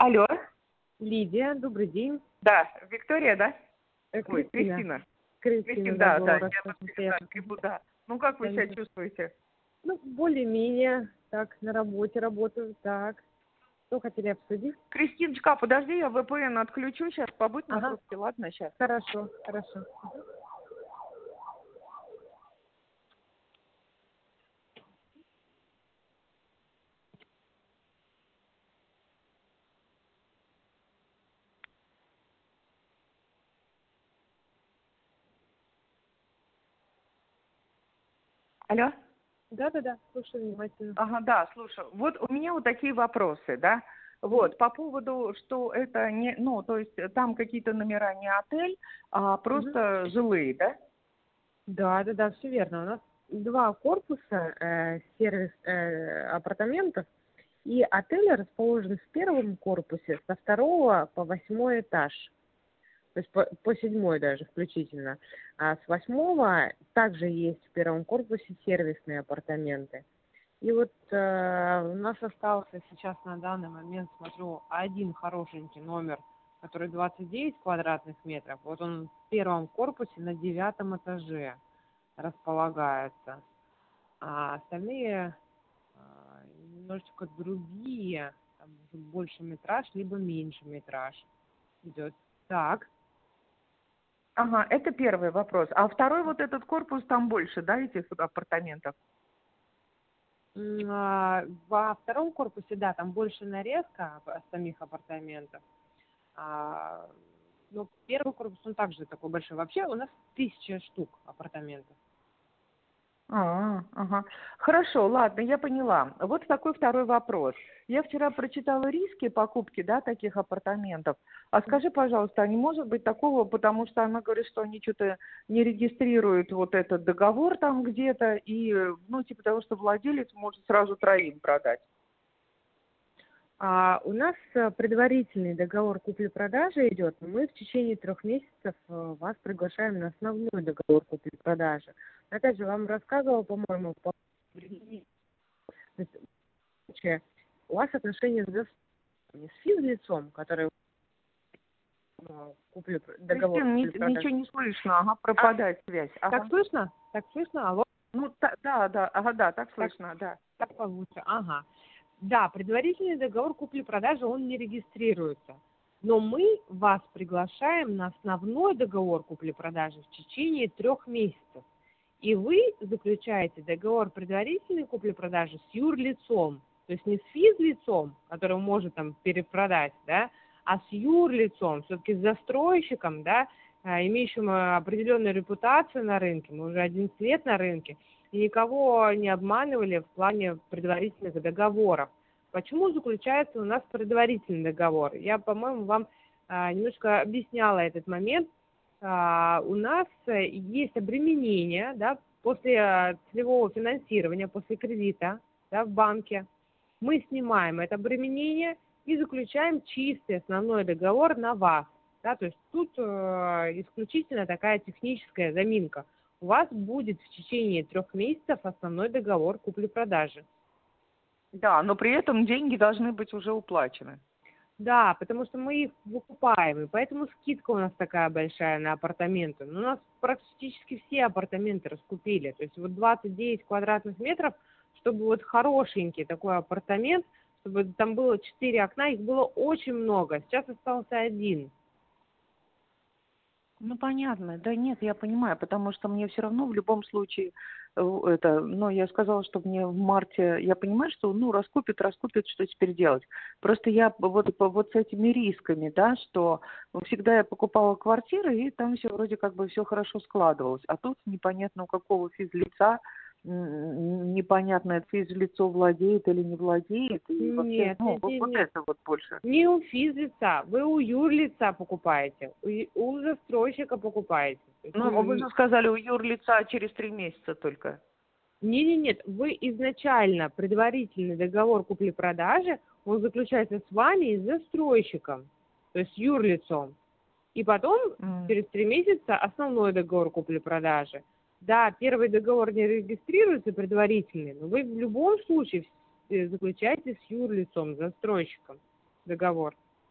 Алло, Лидия, добрый день. да, Виктория, да? Ой, Кристина. Кристина. Кристина, Да, да, Загород. я Очень да, приятно. грибу, да. Ну, как вы себя Конечно. чувствуете? Ну, более-менее. Так, на работе работаю. Так, что хотели обсудить? Кристиночка, подожди, я VPN отключу, сейчас побудь на Ага, трубке, ладно, сейчас. хорошо, хорошо. Алло? Да-да-да, слушаю внимательно. Ага, да, слушай, вот у меня вот такие вопросы, да. Мгм, Вот, по поводу, что это не, ну, то есть там какие-то номера не отель, а мгм. просто жилые, да? Да-да-да, все верно. У нас два корпуса, сервис апартаментов, и отели расположены в первом корпусе со второго по 8 этаж. То есть по 7 даже включительно. А с 8 также есть в первом корпусе сервисные апартаменты. И вот у нас остался сейчас на данный момент, смотрю, один хорошенький номер, который 29 квадратных метров. Вот он в первом корпусе на 9 этаже располагается. А остальные немножечко другие, там уже больше метраж, либо меньше метраж идет. Так. Ага, это первый вопрос. А второй вот этот корпус, там больше, да, этих апартаментов? Во втором корпусе, да, там больше нарезка самих апартаментов. Но первый корпус, он также такой большой. Вообще у нас 1000 штук апартаментов. Ага. Хорошо, ладно, я поняла. Вот такой второй вопрос. Я вчера прочитала риски покупки, да, таких апартаментов. А скажи, пожалуйста, а не может быть такого, потому что она говорит, что они что-то не регистрируют вот этот договор там где-то, и, ну, типа того, что владелец может сразу троим продать. У нас предварительный договор купли-продажи идет, но мы в течение 3 месяцев вас приглашаем на основной договор купли-продажи. Опять же, вам рассказывала, по-моему, то есть, у вас отношения не с физлицом, который договор Кристина, купли-продажи. ничего не слышно, ага, пропадает связь. Так Ага. слышно? Так слышно? Алло? Ну, да, ага, да, так Так, слышно, да. так получше. Ага. Да, предварительный договор купли-продажи, он не регистрируется. Но мы вас приглашаем на основной договор купли-продажи в течение 3 месяцев. И вы заключаете договор предварительной купли-продажи с юрлицом, то есть не с физлицом, который может там перепродать, да, а с юрлицом, все-таки с застройщиком, да, имеющим определенную репутацию на рынке, мы уже 11 лет на рынке, и никого не обманывали в плане предварительных договоров. Почему заключается у нас предварительный договор? Я, по-моему, вам немножко объясняла этот момент. У нас есть обременение, да, после целевого финансирования, после кредита, да, в банке. Мы снимаем это обременение и заключаем чистый основной договор на вас. Да, то есть тут исключительно такая техническая заминка. У вас будет в течение 3 месяцев основной договор купли-продажи. Да, но при этом деньги должны быть уже уплачены. Да, потому что мы их выкупаем, и поэтому скидка у нас такая большая на апартаменты. Но у нас практически все апартаменты раскупили. То есть вот 29 квадратных метров, чтобы вот хорошенький такой апартамент, чтобы там было 4 окна, их было очень много. Сейчас остался один. Ну, понятно. Да нет, я понимаю, потому что мне все равно в любом случае это, ну, я сказала, что мне в марте, я понимаю, что, ну, раскупит, что теперь делать. Просто я вот с этими рисками, да, что всегда я покупала квартиры, и там все вроде как бы все хорошо складывалось. А тут непонятно у какого физлица, непонятно, физлицо владеет или не владеет, и вообще, Нет, ну, нет, нет, вот нет. это вот больше. Не у физлица, вы у юрлица покупаете, у застройщика покупаете. То есть, Ну, вы же сказали, у юрлица через 3 месяца только. нет, вы изначально предварительный договор купли-продажи, он заключается с вами и с застройщиком, то есть юрлицом. И потом через 3 месяца основной договор купли-продажи. Да, первый договор не регистрируется предварительный, но вы в любом случае заключаете с юрлицом, застройщиком договор.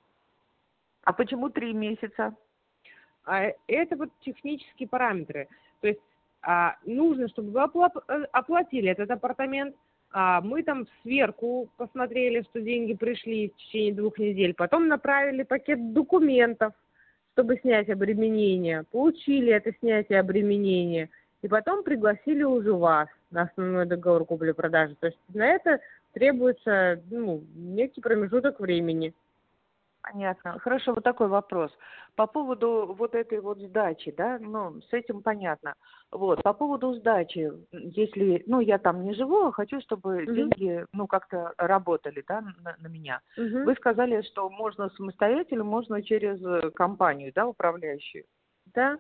А почему 3 месяца? Это вот технические параметры. То есть нужно, чтобы вы оплатили этот апартамент. Мы там сверху посмотрели, что деньги пришли в течение 2 недель. Потом направили пакет документов, чтобы снять обременение. Получили это снятие обременения. И потом пригласили уже вас на основной договор купли-продажи. То есть на это требуется некий промежуток времени. Понятно. Хорошо, вот такой вопрос. По поводу вот этой вот сдачи, да, ну, с этим понятно. Вот, по поводу сдачи, если, я там не живу, а хочу, чтобы деньги, как-то работали, да, на меня. Вы сказали, что можно самостоятельно, можно через компанию, да, управляющую? Да.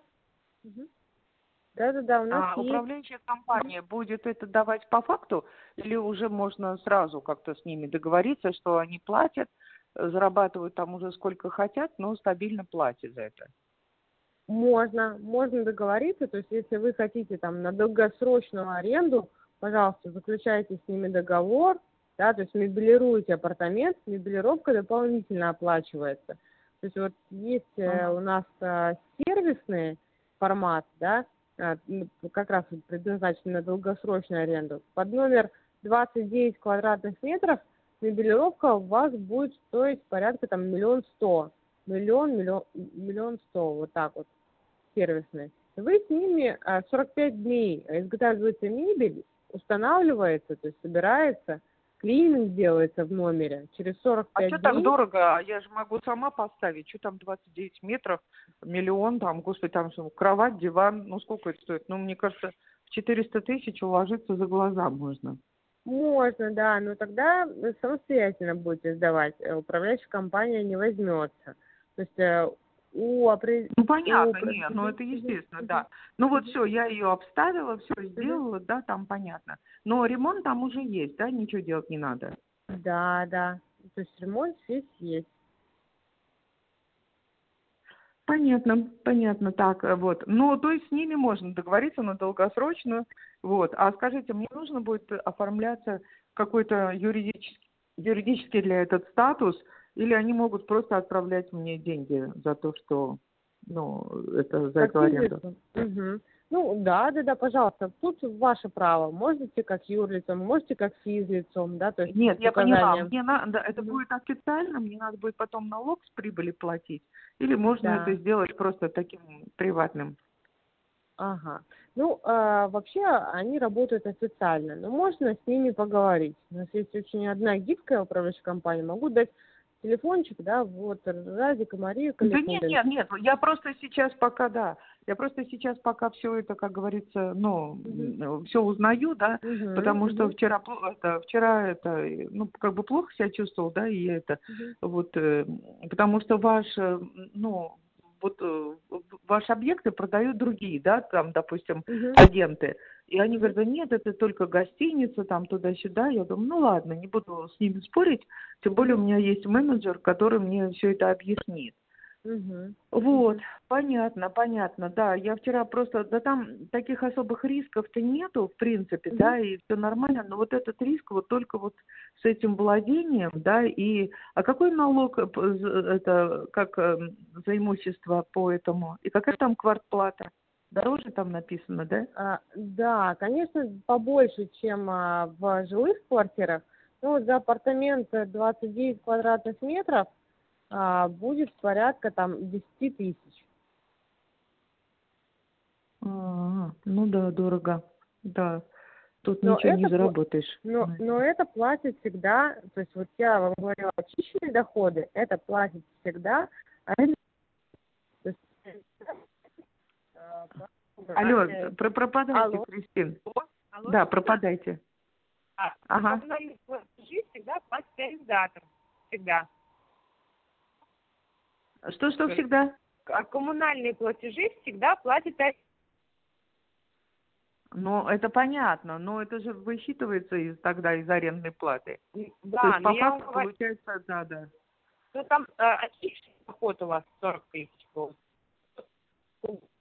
Да, у нас есть. Управляющая компания будет это давать по факту, или уже можно сразу как-то с ними договориться, что они платят, зарабатывают там уже сколько хотят, но стабильно платят за это? Можно договориться, то есть если вы хотите там на долгосрочную аренду, пожалуйста, заключайте с ними договор, да, то есть мебелируете апартамент, мебелировка дополнительно оплачивается. То есть вот есть у нас сервисный формат, да, как раз предназначен на долгосрочную аренду. Под номер 29 квадратных метров мебелировка у вас будет стоить порядка там 1 1 100 000, вот так вот, сервисные. Вы с ними 45 дней изготавливается мебель, устанавливается, то есть собирается, клининг делается в номере. Через 45 что дней... так дорого? Я же могу сама поставить. Что там 29 метров, 1 000 000, там, господи, там что, кровать, диван, сколько это стоит? Мне кажется, в 400 000 уложиться за глаза можно. Можно, да, но тогда самостоятельно будете сдавать. Управляющая компания не возьмется. То есть понятно, это естественно, да. Вот все, я ее обставила, все сделала, да, там понятно. Но ремонт там уже есть, да, ничего делать не надо. Да. То есть ремонт здесь есть. Понятно, так, вот. То есть с ними можно договориться на долгосрочную, вот. А скажите, мне нужно будет оформляться какой-то юридический для этот статус, или они могут просто отправлять мне деньги за то, что, это за эту аренду? Да, пожалуйста. Тут ваше право. Можете как юрлицом, можете как физлицом, да, то есть Нет, я поняла. указанием. Мне надо, это будет официально, мне надо будет потом налог с прибыли платить, или можно это сделать просто таким приватным? Ага. Вообще они работают официально, но можно с ними поговорить. У нас есть очень одна гибкая управляющая компания. Могу дать телефончик, да, вот Радик и Мария Каликулин. Да нет, я просто сейчас пока все это, как говорится, все узнаю, да, потому что вчера как бы плохо себя чувствовал, да, и это, потому что ваши объекты продают другие, да, там, допустим, агенты. И они говорят, да нет, это только гостиница, там, туда-сюда. Я думаю, ладно, не буду с ними спорить. Тем более у меня есть менеджер, который мне все это объяснит. Вот, понятно, да. Я вчера просто, да там таких особых рисков-то нету, в принципе, да, и все нормально. Но вот этот риск только с этим владением, да, а какой налог, это, как за имущество по этому, и какая там квартплата? Дороже там написано, да? Да, конечно, побольше, чем в жилых квартирах. За апартамент 29 квадратных метров будет порядка там 10 000. Да, дорого, да. Тут Но ничего не заработаешь. Но это платит всегда, то есть вот я вам говорила, очищенные доходы, это платит всегда. Алло, пропадайте, Алло. Кристин. Алло. Да, пропадайте. Ага. Коммунальные платежи всегда платит арендатор. Всегда. Что всегда? Коммунальные платежи всегда платит арендатор. Это понятно, но это же высчитывается тогда из арендной платы. Да, то есть но по я вам факту говорю, получается, да. там очищенный доход у вас 40 000 был.